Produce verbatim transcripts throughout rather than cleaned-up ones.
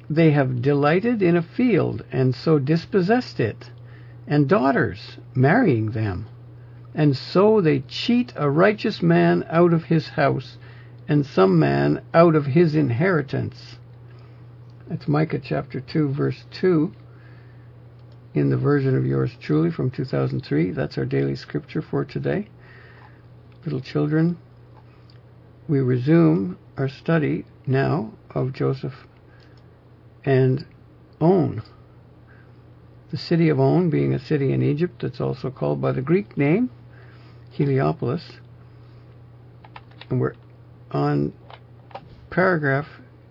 They have delighted in a field, and so dispossessed it, and daughters, marrying them. And so they cheat a righteous man out of his house, and some man out of his inheritance. That's Micah chapter two, verse two, in the version of yours truly from two thousand three. That's our daily scripture for today. Little children, we resume our study now of Joseph and On. The city of On being a city in Egypt that's also called by the Greek name Heliopolis. And we're on paragraph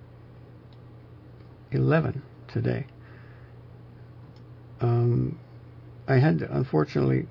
eleven today. Um, I had to unfortunately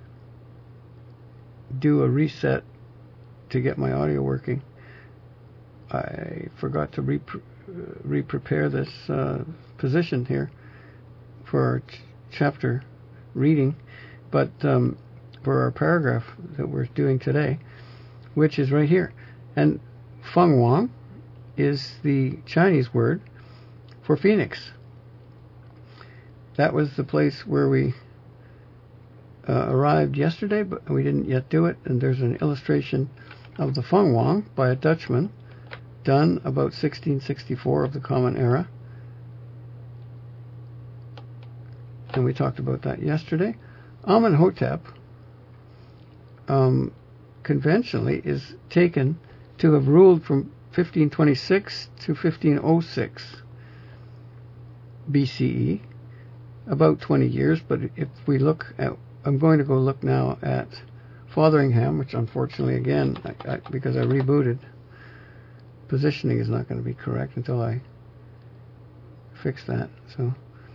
do a reset to get my audio working. I forgot to re- re-prepare this uh, position here for our ch- chapter reading, but um, for our paragraph that we're doing today, which is right here. And Feng Wang is the Chinese word for phoenix. That was the place where we uh, arrived yesterday, but we didn't yet do it. And there's an illustration of the Feng Wang by a Dutchman, done about sixteen sixty-four of the Common Era. And we talked about that yesterday. Amenhotep um, conventionally is taken to have ruled from fifteen twenty-six to fifteen oh six B C E, about twenty years. But if we look at, I'm going to go look now at Fotheringham, which unfortunately, again, I, I, because I rebooted, positioning is not going to be correct until I fix that. So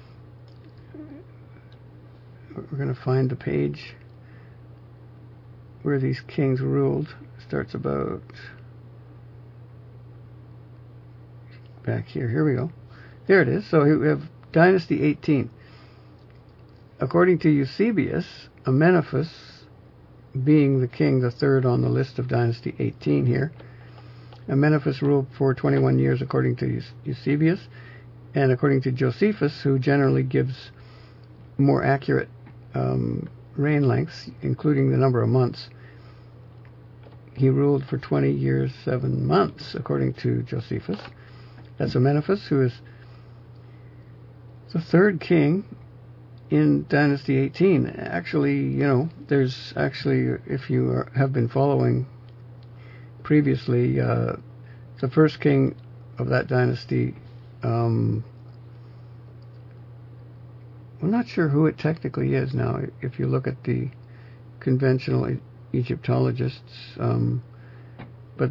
we're going to find the page where these kings ruled. Starts about back here. Here we go. There it is. So we have Dynasty eighteen. According to Eusebius, Amenophis, being the king, the third on the list of Dynasty eighteen here, Amenophis ruled for twenty-one years according to Eusebius, and according to Josephus, who generally gives more accurate um, reign lengths, including the number of months, he ruled for twenty years, seven months, according to Josephus. That's Amenophis, who is the third king in Dynasty eighteen. Actually, you know, there's actually, if you are, have been following previously, uh, the first king of that dynasty, um, I'm not sure who it technically is now. If you look at the conventional e- Egyptologists, um, but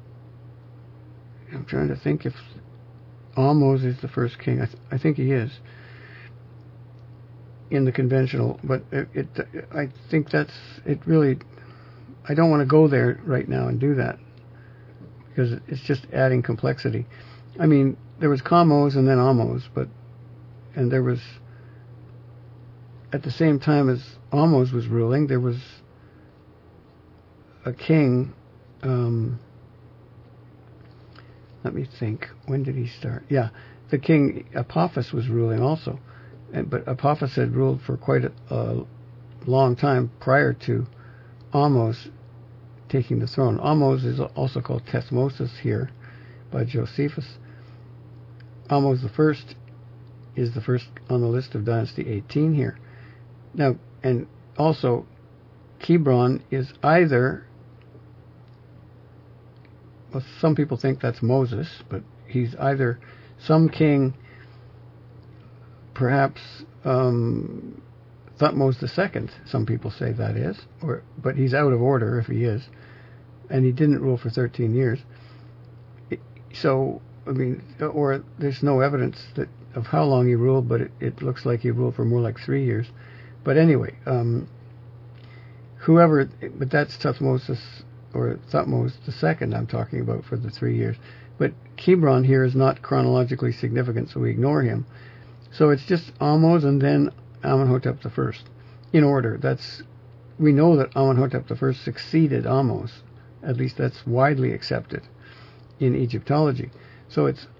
I'm trying to think if Ahmose is the first king. I, th- I think he is in the conventional, but it, it I think that's it. Really, I don't want to go there right now and do that because it's just adding complexity. I mean, there was Kamose and then Ahmose, but and there was, at the same time as Ahmose was ruling, there was a king. Um, let me think. When did he start? Yeah, the king Apophis was ruling also, and, but Apophis had ruled for quite a, a long time prior to Ahmose taking the throne. Ahmose is also called Thesmosis here by Josephus. Ahmose the first is the first on the list of Dynasty eighteen here. Now, and also, Kebron is either, well, some people think that's Moses, but he's either some king, perhaps um, Thutmose the Second, some people say that is, or but he's out of order if he is, and he didn't rule for thirteen years. So, I mean, or there's no evidence that of how long he ruled, but it, it looks like he ruled for more like three years. But anyway, um, whoever, but that's Thutmose or Thutmose the Second I'm talking about for the three years. But Kebron here is not chronologically significant, so we ignore him. So it's just Ahmose and then Amenhotep the First in order. That's we know that Amenhotep the First succeeded Ahmose. At least that's widely accepted in Egyptology. So it's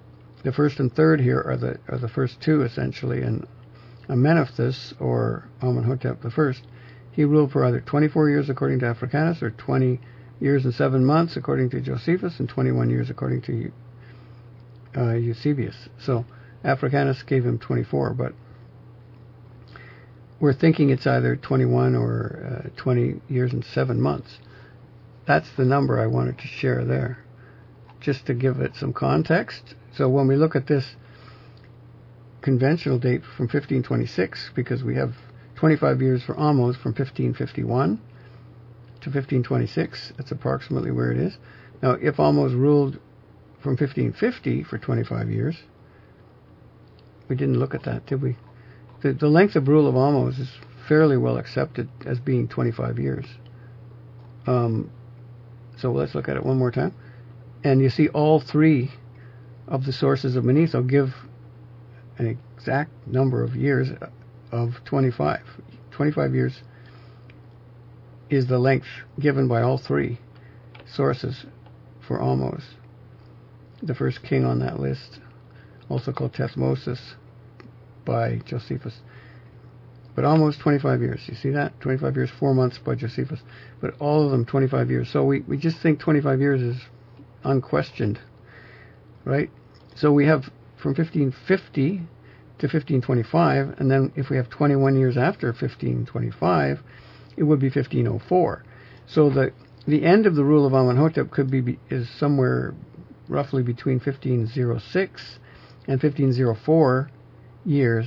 the first and third here are the are the first two essentially, and Amenephis, or Amenhotep the First, he ruled for either twenty-four years according to Africanus, or twenty years and seven months according to Josephus, and twenty-one years according to uh, Eusebius. So Africanus gave him twenty-four, but we're thinking it's either twenty-one or uh, twenty years and seven months. That's the number I wanted to share there, just to give it some context. So when we look at this conventional date from fifteen twenty-six, because we have twenty-five years for Ahmose from fifteen fifty-one to fifteen twenty-six, that's approximately where it is. Now, if Ahmose ruled from fifteen fifty for twenty-five years, we didn't look at that, did we? The, the length of rule of Ahmose is fairly well accepted as being twenty-five years. Um, so let's look at it one more time. And you see all three of the sources of Manetho give an exact number of years of twenty-five. twenty-five years is the length given by all three sources for Ahmose, the first king on that list, also called Thutmosis by Josephus. But almost twenty-five years. You see that? twenty-five years, four months by Josephus. But all of them twenty-five years. So we, we just think twenty-five years is unquestioned, right? So we have from fifteen fifty to fifteen twenty-five, and then if we have twenty-one years after fifteen twenty-five, it would be fifteen oh four. So the the end of the rule of Amenhotep could be is somewhere roughly between fifteen oh six and fifteen oh four years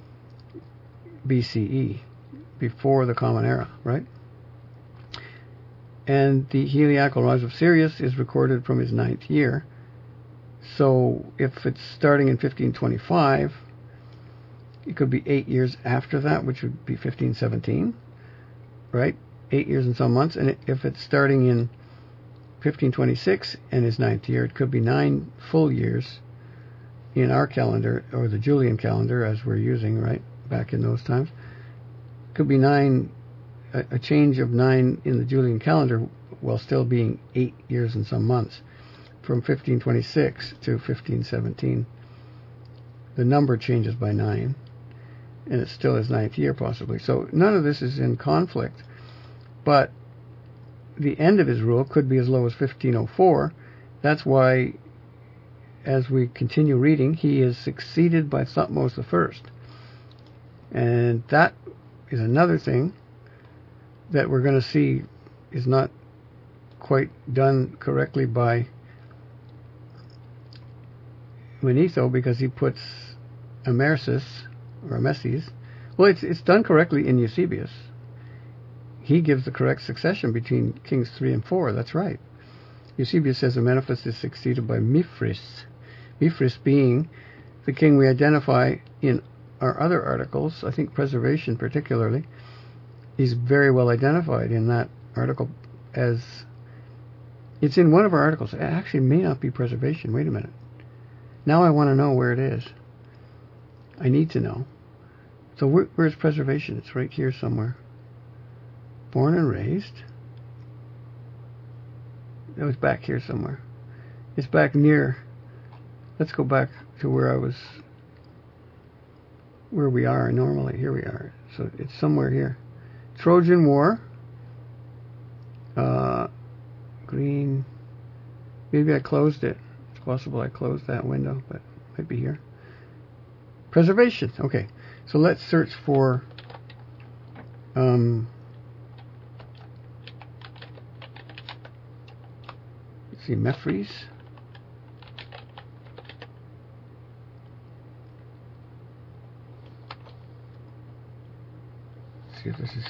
B C E, before the Common Era, right? And the Heliacal rise of Sirius is recorded from his ninth year. So if it's starting in fifteen twenty-five, it could be eight years after that, which would be fifteen seventeen, right? Eight years and some months. And if it's starting in fifteen twenty-six and his ninth year, it could be nine full years in our calendar, or the Julian calendar as we're using, right, back in those times. Could be nine, a, a change of nine in the Julian calendar while still being eight years and some months, from fifteen twenty-six to fifteen seventeen. The number changes by nine, and it's still his ninth year possibly. So none of this is in conflict, but the end of his rule could be as low as fifteen oh four. That's why, as we continue reading, he is succeeded by Thutmose the First. And that is another thing that we're going to see is not quite done correctly by Manetho, because he puts Amersis, or Ameses. Well, it's, it's done correctly in Eusebius. He gives the correct succession between kings three and four. That's right. Eusebius says Amenephis is succeeded by Mithras. Mithras being the king we identify in our other articles. I think preservation particularly. He's very well identified in that article as... It's in one of our articles. It actually may not be preservation. Wait a minute. Now I want to know where it is. I need to know. So where, where's preservation? It's right here somewhere. Born and raised. It was back here somewhere. It's back near... Let's go back to where I was... Where we are normally. Here we are. So it's somewhere here. Trojan War. Uh, green... Maybe I closed it. It's possible I closed that window, but it might be here. Preservation. Okay. So let's search for... Um... Let's see, Mefres. Let's see if this is...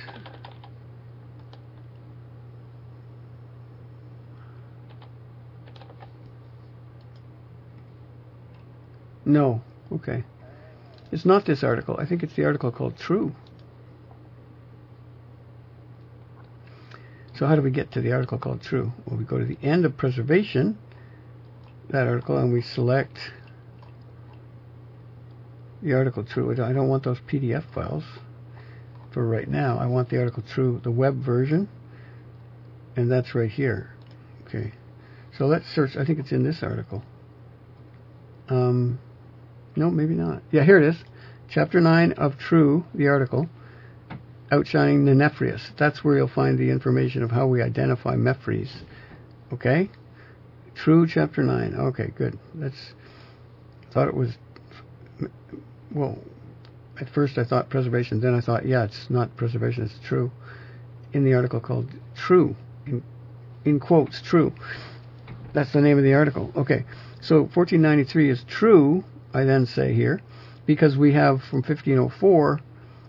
No. Okay. It's not this article. I think it's the article called True. So how do we get to the article called True? Well, we go to the end of Preservation, that article, and we select the article True. I don't want those P D F files for right now. I want the article True, the web version, and that's right here. Okay. So let's search. I think it's in this article. Um, no, maybe not. Yeah, here it is. Chapter nine of True, the article, Outshining the Nefarious. That's where you'll find the information of how we identify Mefres. Okay? True, chapter nine. Okay, good. That's, thought it was, well, at first I thought preservation, then I thought, yeah, it's not preservation, it's true. In the article called True, in, in quotes, True. That's the name of the article. Okay, so fourteen ninety-three is true, I then say here, because we have from fifteen oh four,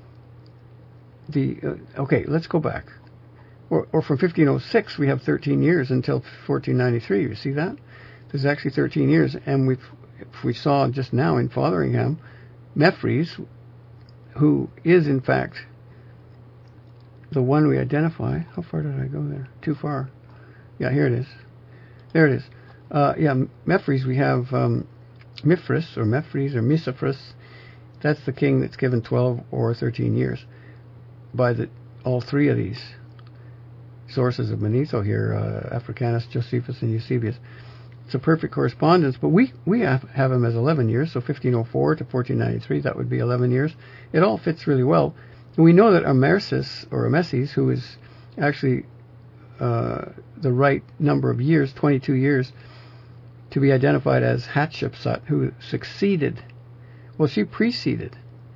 the, uh, okay, let's go back. Or, or from fifteen oh six, we have thirteen years until fourteen ninety-three. You see that? There's actually thirteen years, and we've, if we saw just now in Fotheringham, Mefres, who is in fact the one we identify. How far did I go there? Too far. Yeah, here it is. There it is. Uh, yeah, Mefres, we have um, Mithras, or Mefres, or Misafris. That's the king that's given twelve or thirteen years by the all three of these sources of Manetho here, uh, Africanus, Josephus, and Eusebius. It's a perfect correspondence, but we, we have, have him as eleven years, so fifteen oh four to fourteen ninety-three, that would be eleven years. It all fits really well. And we know that Amersis, or Ameses, who is actually uh, the right number of years, twenty-two years, to be identified as Hatshepsut, who succeeded, well, she preceded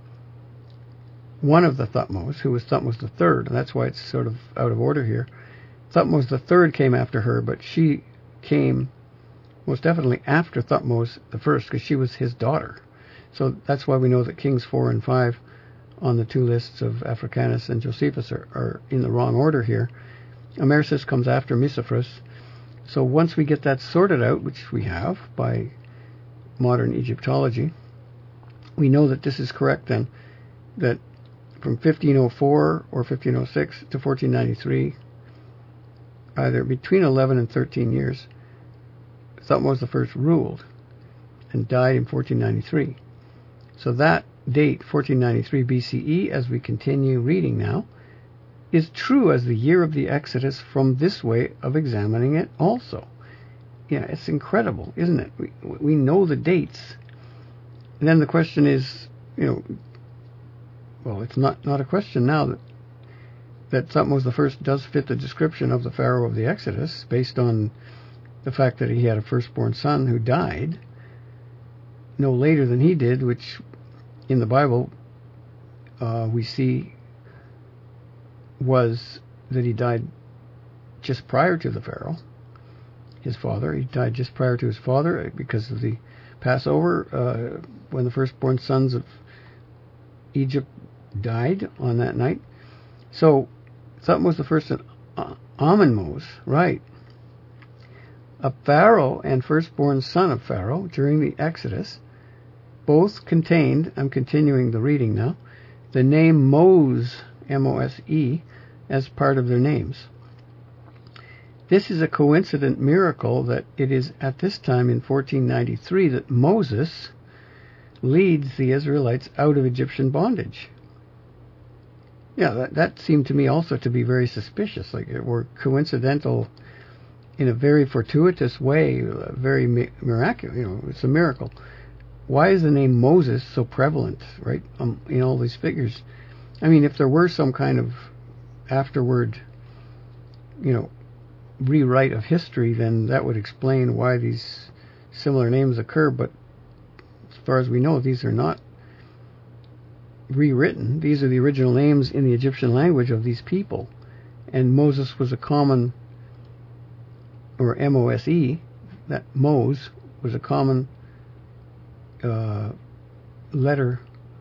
one of the Thutmose, who was Thutmose the third, and that's why it's sort of out of order here. Thutmose the third came after her, but she came most definitely after Thutmose the first, because she was his daughter. So that's why we know that kings four and five on the two lists of Africanus and Josephus are, are in the wrong order here. Amersis comes after Misafris. So once we get that sorted out, which we have by modern Egyptology, we know that this is correct then, that from fifteen oh four or fifteen oh six to fourteen ninety-three, either between eleven and thirteen years, Thutmose the first ruled and died in fourteen ninety-three. So that date, fourteen ninety-three B C E, as we continue reading now, is true as the year of the Exodus from this way of examining it also. Yeah, it's incredible, isn't it? We, we know the dates. And then the question is, you know, well, it's not, not a question now that that Thutmose the first does fit the description of the Pharaoh of the Exodus based on the fact that he had a firstborn son who died no later than he did, which in the Bible uh, we see was that he died just prior to the Pharaoh, his father. He died just prior to his father because of the Passover, uh, when the firstborn sons of Egypt died on that night. So Thutmose the first and uh, Amenmose, right, a pharaoh and firstborn son of Pharaoh during the Exodus, both contained, I'm continuing the reading now, the name Mose, M O S E, as part of their names. This is a coincident miracle that it is at this time in fourteen ninety-three that Moses leads the Israelites out of Egyptian bondage. Yeah, that, that seemed to me also to be very suspicious, like it were coincidental in a very fortuitous way, very mi- miraculous, you know, it's a miracle. Why is the name Moses so prevalent, right, um, in all these figures? I mean, if there were some kind of afterward, you know, rewrite of history, then that would explain why these similar names occur, but as far as we know, these are not rewritten. These are the original names in the Egyptian language of these people, and Moses was a common, or M O S E, that Mose was a common uh, letter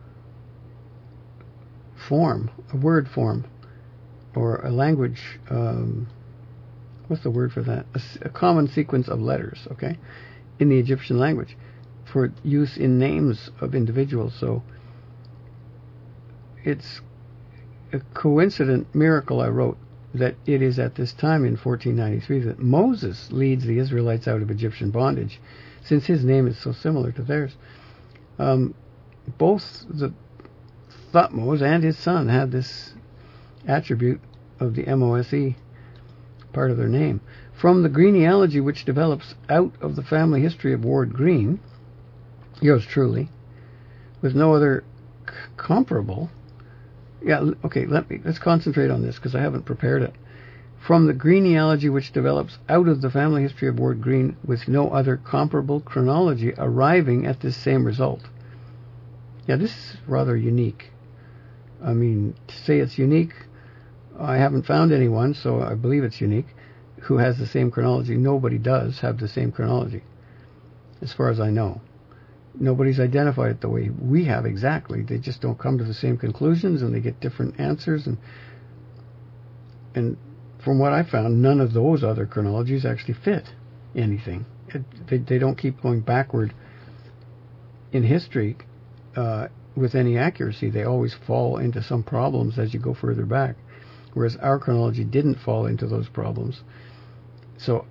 form, a word form, or a language, um, what's the word for that? A, a common sequence of letters, okay, in the Egyptian language for use in names of individuals. So it's a coincident miracle, I wrote, that it is at this time in fourteen ninety-three that Moses leads the Israelites out of Egyptian bondage, since his name is so similar to theirs. Um, both the Thutmose and his son had this attribute of the M O S E, part of their name. From the genealogy which develops out of the family history of Ward Green, yours truly, with no other c- comparable. Yeah, okay, let me, let's concentrate on this because I haven't prepared it. From the genealogy which develops out of the family history of Ward Green with no other comparable chronology arriving at this same result. Yeah, this is rather unique. I mean, to say it's unique, I haven't found anyone, so I believe it's unique, who has the same chronology. Nobody does have the same chronology, as far as I know. Nobody's identified it the way we have exactly. They just don't come to the same conclusions, and they get different answers. And and from what I found, none of those other chronologies actually fit anything. It, they, they don't keep going backward in history uh, with any accuracy. They always fall into some problems as you go further back, whereas our chronology didn't fall into those problems. So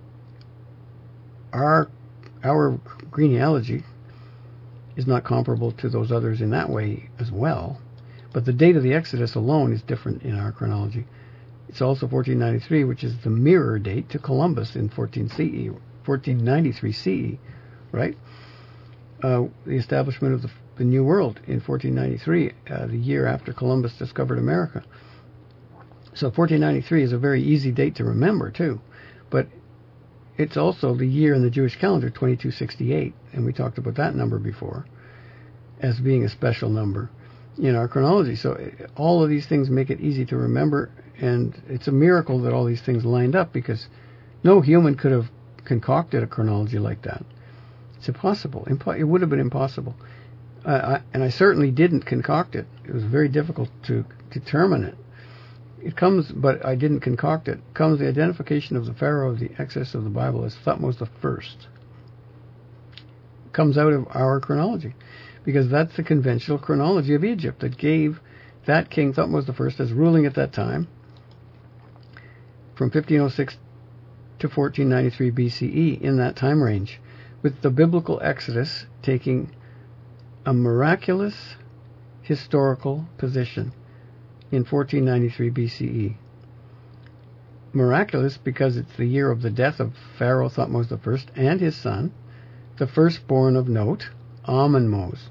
our our genealogy is not comparable to those others in that way as well. But the date of the Exodus alone is different in our chronology. It's also fourteen ninety-three, which is the mirror date to Columbus in fourteen C E, fourteen ninety-three C E, right? Uh, the establishment of the, the New World in fourteen ninety-three, uh, the year after Columbus discovered America. So fourteen ninety-three is a very easy date to remember, too. But it's also the year in the Jewish calendar, twenty-two sixty-eight, and we talked about that number before, as being a special number in our chronology. So all of these things make it easy to remember, and it's a miracle that all these things lined up, because no human could have concocted a chronology like that. It's impossible. Impo- it would have been impossible. Uh, I, and I certainly didn't concoct it. It was very difficult to determine it. It comes, but I didn't concoct it, comes the identification of the Pharaoh of the Exodus of the Bible as Thutmose the First. Comes out of our chronology, because that's the conventional chronology of Egypt that gave that king Thutmose the First as ruling at that time from fifteen oh six to fourteen ninety-three B C E, in that time range, with the biblical Exodus taking a miraculous historical position in fourteen ninety-three B C E. Miraculous because it's the year of the death of Pharaoh Thutmose the First and his son, the firstborn of note, Amenmose.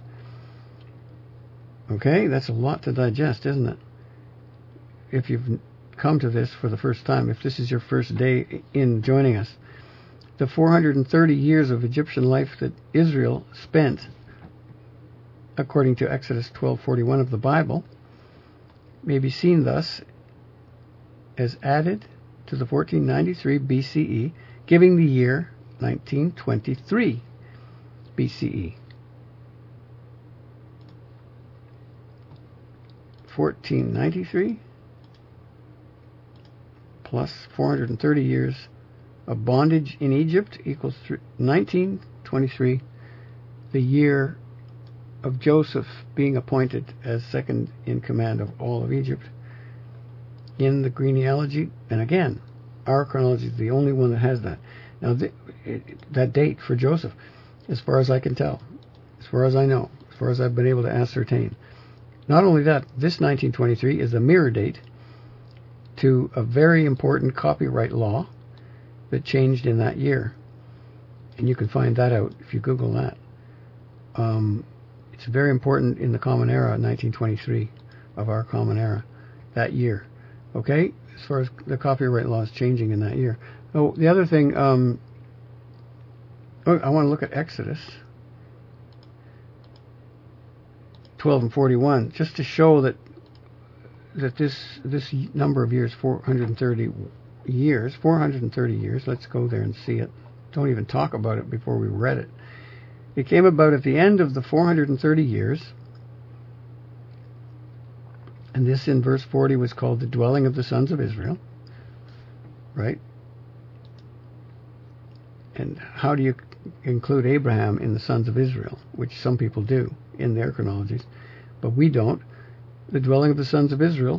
Okay, that's a lot to digest, isn't it? If you've come to this for the first time, if this is your first day in joining us, the four hundred thirty years of Egyptian life that Israel spent, according to Exodus twelve forty-one of the Bible, may be seen thus as added to the fourteen ninety-three B C E, giving the year nineteen twenty-three B C E. fourteen ninety-three plus four hundred thirty years of bondage in Egypt equals nineteen twenty-three, the year of Joseph being appointed as second in command of all of Egypt in the genealogy. And again, our chronology is the only one that has that. Now, th- it, that date for Joseph, as far as I can tell, as far as I know, as far as I've been able to ascertain, not only that, this nineteen twenty-three is a mirror date to a very important copyright law that changed in that year. And you can find that out if you Google that. Um, it's very important in the Common Era, nineteen twenty-three, of our Common Era, that year. Okay? As far as the copyright law is changing in that year. Oh, the other thing, um, oh, I want to look at Exodus twelve and forty-one, just to show that that this this number of years, four hundred thirty years, four hundred thirty years, let's go there and see it. Don't even talk about it before we read it. It came about at the end of the four hundred thirty years, and this in verse forty was called the dwelling of the sons of Israel, right? And how do you include Abraham in the sons of Israel, which some people do in their chronologies, but we don't? The dwelling of the sons of Israel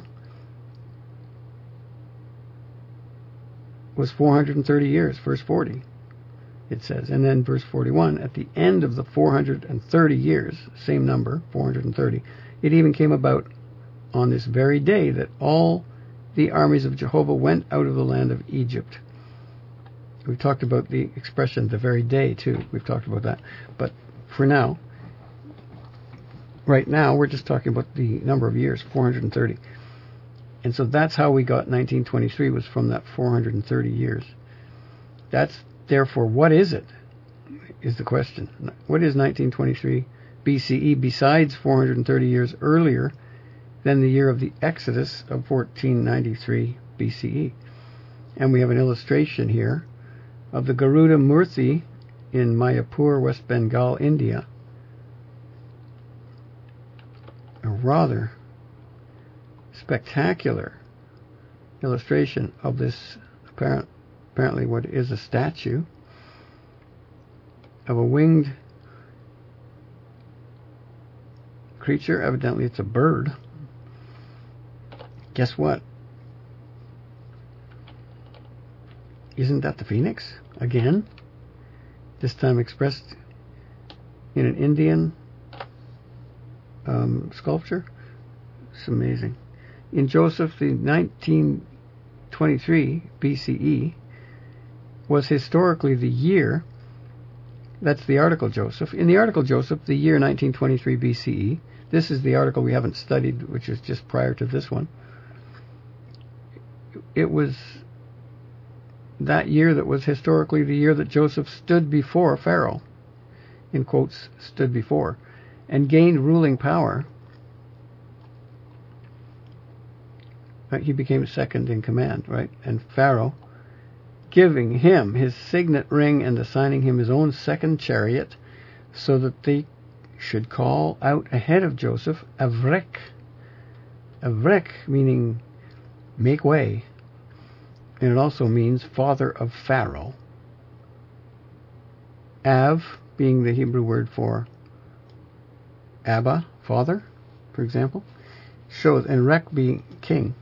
was four hundred thirty years, verse forty, it says. And then verse forty-one, at the end of the four hundred thirty years, same number, four hundred thirty, it even came about on this very day that all the armies of Jehovah went out of the land of Egypt. We've talked about the expression the very day, too. We've talked about that. But for now, right now, we're just talking about the number of years, four hundred thirty. And so that's how we got nineteen twenty-three, was from that four hundred thirty years. That's, therefore, what is it, is the question. What is nineteen twenty-three B C E besides four hundred thirty years earlier than the year of the Exodus of fourteen ninety-three B C E? And we have an illustration here of the Garuda Murti in Mayapur, West Bengal, India. A rather spectacular illustration of this apparent, apparently what is a statue of a winged creature. Evidently it's a bird. Guess what? Isn't that the phoenix? Again, this time expressed in an Indian um, sculpture. It's amazing. In Joseph, the nineteen twenty-three B C E was historically the year, that's the article Joseph. In the article Joseph, the year nineteen twenty-three B C E, this is the article we haven't studied, which is just prior to this one. It was that year that was historically the year that Joseph stood before Pharaoh, in quotes, stood before, and gained ruling power. He became second in command, right? And Pharaoh, giving him his signet ring and assigning him his own second chariot, so that they should call out ahead of Joseph, Avrek. Avrek meaning make way. And it also means father of Pharaoh. Av being the Hebrew word for Abba, father, for example, shows, and Rek being king.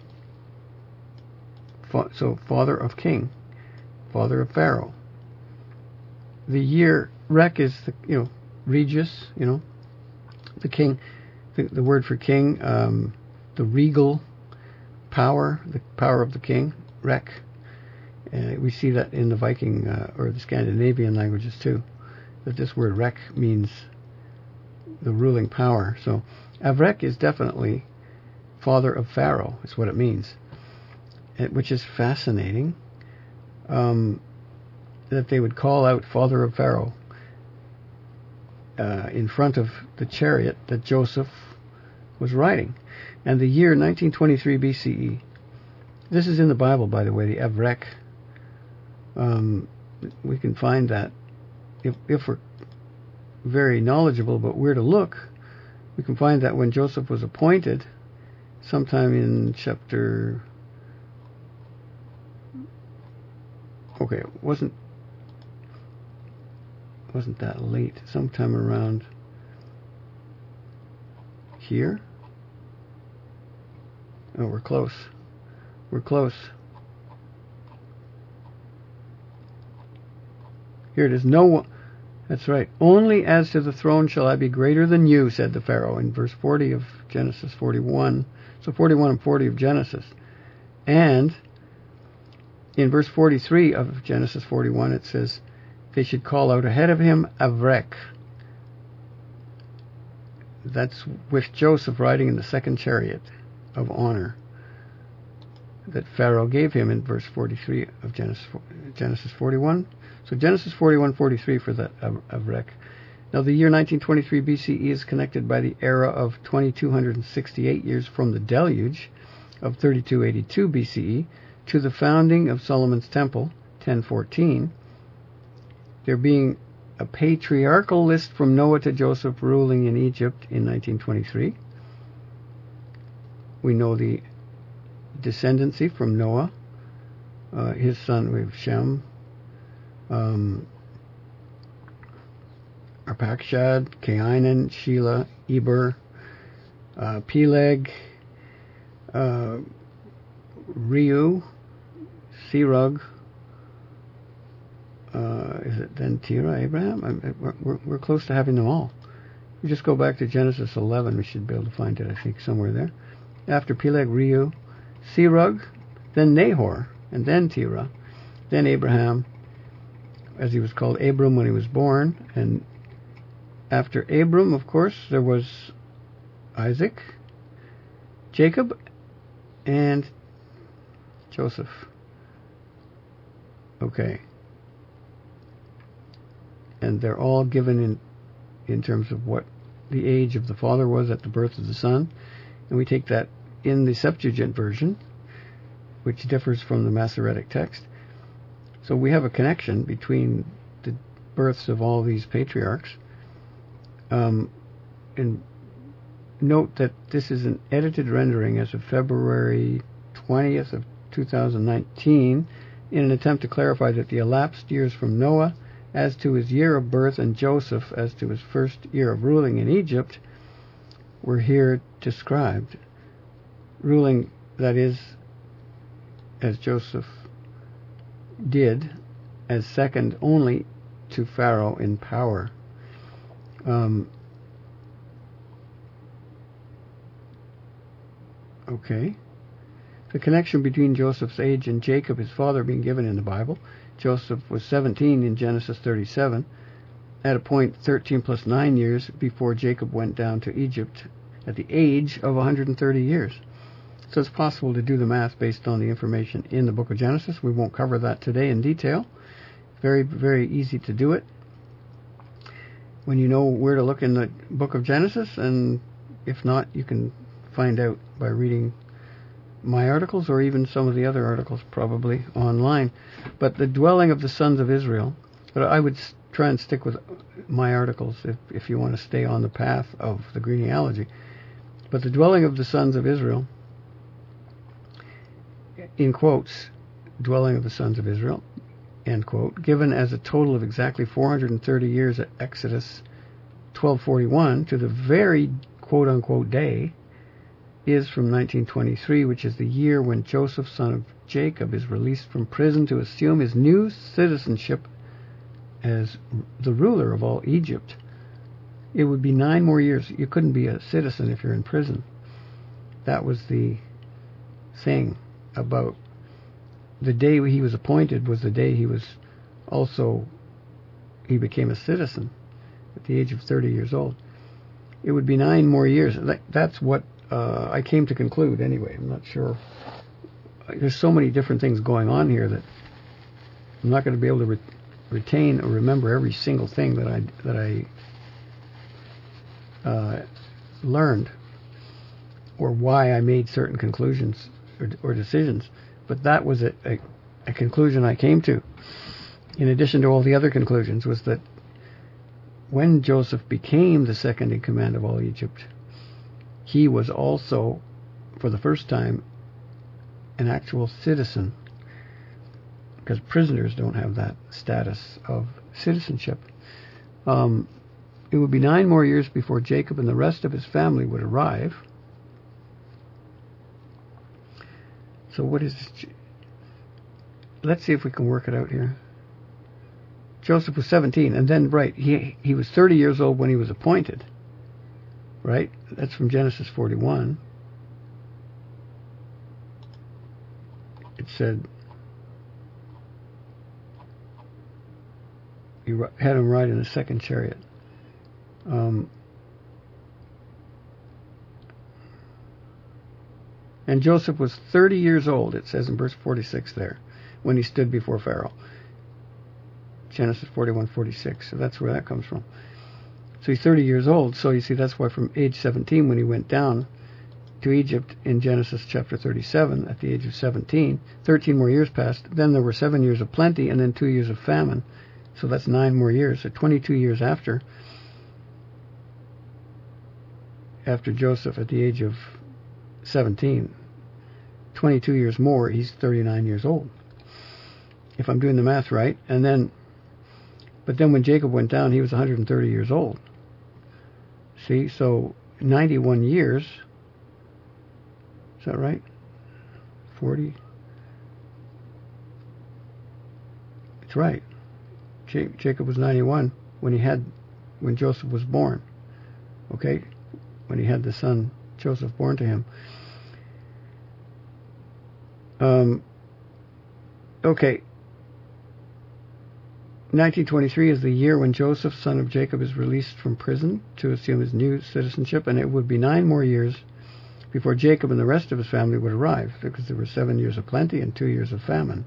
So father of king, father of Pharaoh. The year Rek is the, you know, Regis, you know, the king, the, the word for king, um, the regal power, the power of the king, Rek. Uh, we see that in the Viking uh, or the Scandinavian languages too, that this word Rek means the ruling power. So Avrek is definitely father of Pharaoh, is what it means. It, which is fascinating, um, that they would call out father of Pharaoh uh, in front of the chariot that Joseph was riding. And the year nineteen twenty-three B C E, this is in the Bible, by the way, the Avrek. Um, we can find that if, if we're very knowledgeable about where to look, we can find that when Joseph was appointed, sometime in chapter... Okay, it wasn't, wasn't that late. Sometime around here. Oh, we're close. We're close. Here it is. No one. That's right. Only as to the throne shall I be greater than you, said the Pharaoh, in verse forty of Genesis forty-one. So forty-one and forty of Genesis. And in verse forty-three of Genesis forty-one, it says, they should call out ahead of him, Avrek. That's with Joseph riding in the second chariot of honor that Pharaoh gave him in verse forty-three of Genesis, Genesis forty-one. So Genesis forty-one forty-three for that Avrek. Now the year nineteen twenty-three B C E is connected by the era of two thousand two hundred sixty-eight years from the deluge of thirty-two eighty-two B C E to the founding of Solomon's Temple, ten fourteen, there being a patriarchal list from Noah to Joseph ruling in Egypt in nineteen twenty-three. We know the descendancy from Noah, uh, his son, we have Shem, um, Arpachshad, Cainan, Shelah, Eber, uh, Peleg, uh, Reu, Serug, uh, is it then Terah, Abraham? I'm, we're, we're close to having them all. We just go back to Genesis eleven. We should be able to find it, I think, somewhere there. After Peleg, Reu, Serug, then Nahor, and then Terah, then Abraham, as he was called Abram when he was born, and After Abram, of course, there was Isaac, Jacob, and Joseph. Okay. And they're all given in in terms of what the age of the father was at the birth of the son. And we take that in the Septuagint version, which differs from the Masoretic text. So we have a connection between the births of all these patriarchs. Um, and note that this is an edited rendering as of February twentieth of two thousand nineteen in an attempt to clarify that the elapsed years from Noah as to his year of birth and Joseph as to his first year of ruling in Egypt were here described. Ruling, that is, as Joseph did, as second only to Pharaoh in power. Um, okay. The connection between Joseph's age and Jacob, his father, being given in the Bible. Joseph was seventeen in Genesis thirty-seven, at a point thirteen plus nine years before Jacob went down to Egypt at the age of one hundred thirty years. So it's possible to do the math based on the information in the book of Genesis. We won't cover that today in detail. Very, very easy to do it when you know where to look in the book of Genesis, and if not, you can find out by reading my articles or even some of the other articles probably online. But the dwelling of the sons of Israel, but I would try and stick with my articles if, if you want to stay on the path of the genealogy. But the dwelling of the sons of Israel, in quotes, dwelling of the sons of Israel, end quote, given as a total of exactly four hundred thirty years at Exodus twelve forty-one to the very quote-unquote day, is from nineteen twenty-three, which is the year when Joseph, son of Jacob, is released from prison to assume his new citizenship as the ruler of all Egypt. It would be nine more years. You couldn't be a citizen if you're in prison. That was the thing about the day he was appointed was the day he was also, he became a citizen at the age of thirty years old. It would be nine more years. That's what uh, I came to conclude anyway. I'm not sure. There's so many different things going on here that I'm not going to be able to re- retain or remember every single thing that I that I uh, learned, or why I made certain conclusions or, or decisions. But that was a, a, a conclusion I came to, in addition to all the other conclusions, was that when Joseph became the second in command of all Egypt, he was also, for the first time, an actual citizen, because prisoners don't have that status of citizenship. Um, it would be nine more years before Jacob and the rest of his family would arrive. So what is this? Let's see if we can work it out here. Joseph was seventeen, and then, right, he he was thirty years old when he was appointed. Right? That's from Genesis forty-one. It said he had him ride in a second chariot. Um, and Joseph was thirty years old, it says in verse forty-six there, when he stood before Pharaoh. Genesis forty-one forty-six. So that's where that comes from. So he's thirty years old. So you see, that's why from age seventeen, when he went down to Egypt in Genesis chapter thirty-seven, at the age of seventeen, thirteen more years passed. Then there were seven years of plenty and then two years of famine. So that's nine more years. So twenty-two years after, after Joseph at the age of seventeen, twenty-two years more, he's thirty-nine years old, if I'm doing the math right. And then, but then when Jacob went down, he was one hundred thirty years old. See, so ninety-one years. Is that right? forty? It's right. J- Jacob was ninety-one when he had, when Joseph was born. Okay? When he had the son Joseph born to him. Um, okay. nineteen twenty-three is the year when Joseph, son of Jacob, is released from prison to assume his new citizenship, and it would be nine more years before Jacob and the rest of his family would arrive, because there were seven years of plenty and two years of famine.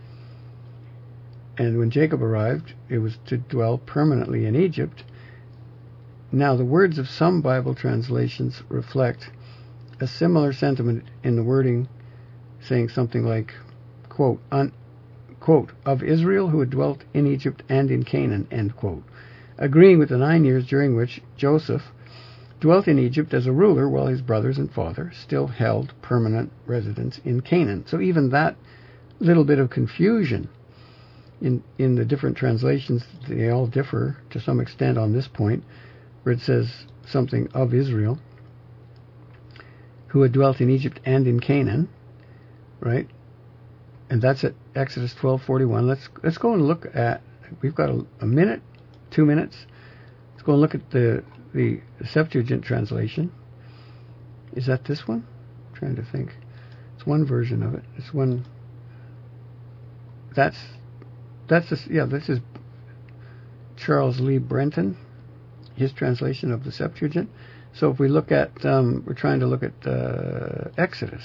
And when Jacob arrived, it was to dwell permanently in Egypt. Now, the words of some Bible translations reflect a similar sentiment in the wording, saying something like, quote, un, quote, of Israel who had dwelt in Egypt and in Canaan, end quote, agreeing with the nine years during which Joseph dwelt in Egypt as a ruler while his brothers and father still held permanent residence in Canaan. So even that little bit of confusion in, in the different translations, they all differ to some extent on this point, where it says something of Israel, who had dwelt in Egypt and in Canaan, right? And that's at Exodus twelve forty-one. Let's let's go and look at. We've got a, a minute, two minutes. Let's go and look at the the Septuagint translation. Is that this one? I'm trying to think. It's one version of it. It's one. That's that's this, yeah. This is Charles Lee Brenton, his translation of the Septuagint. So if we look at, um, we're trying to look at uh, Exodus.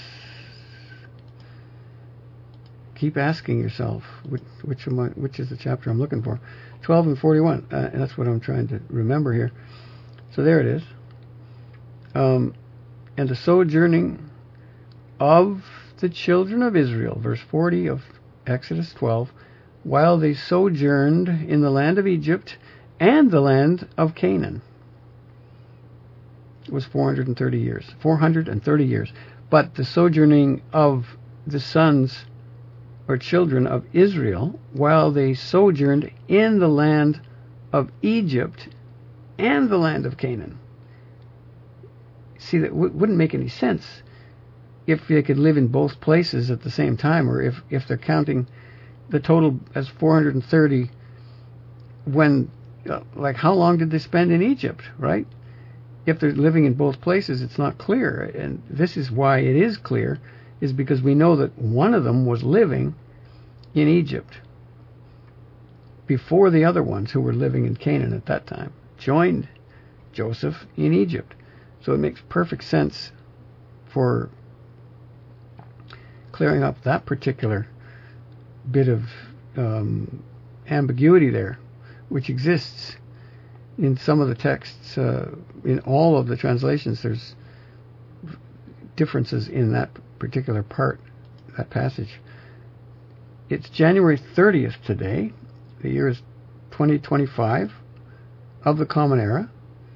Keep asking yourself which which, am I, which is the chapter I'm looking for. twelve and forty-one. Uh, and that's what I'm trying to remember here. So there it is. Um, and the sojourning of the children of Israel, verse forty of Exodus twelve, while they sojourned in the land of Egypt and the land of Canaan. It was four hundred thirty years. four hundred thirty years. But the sojourning of the sons or children of Israel, while they sojourned in the land of Egypt and the land of Canaan. See, that w- wouldn't make any sense if they could live in both places at the same time, or if, if they're counting the total as four hundred thirty when, uh, like, how long did they spend in Egypt, right? If they're living in both places, it's not clear. And this is why it is clear, is because we know that one of them was living in Egypt before the other ones who were living in Canaan at that time joined Joseph in Egypt. So it makes perfect sense for clearing up that particular bit of um, ambiguity there, which exists in some of the texts. Uh, in all of the translations, there's differences in that particular part, that passage. It's January thirtieth today. The year is twenty twenty-five of the Common Era.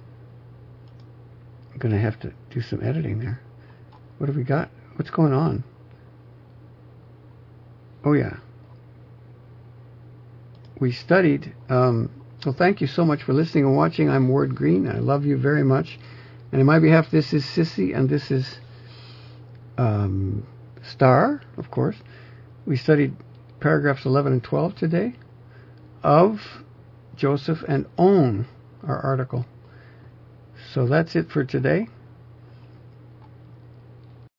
I'm going to have to do some editing there. What have we got? What's going on? Oh, yeah. We studied... Um, well, thank you so much for listening and watching. I'm Ward Green. I love you very much. And on my behalf, this is Sissy, and this is um, Star, of course. We studied paragraphs eleven and twelve today of Joseph and On, our article. So that's it for today.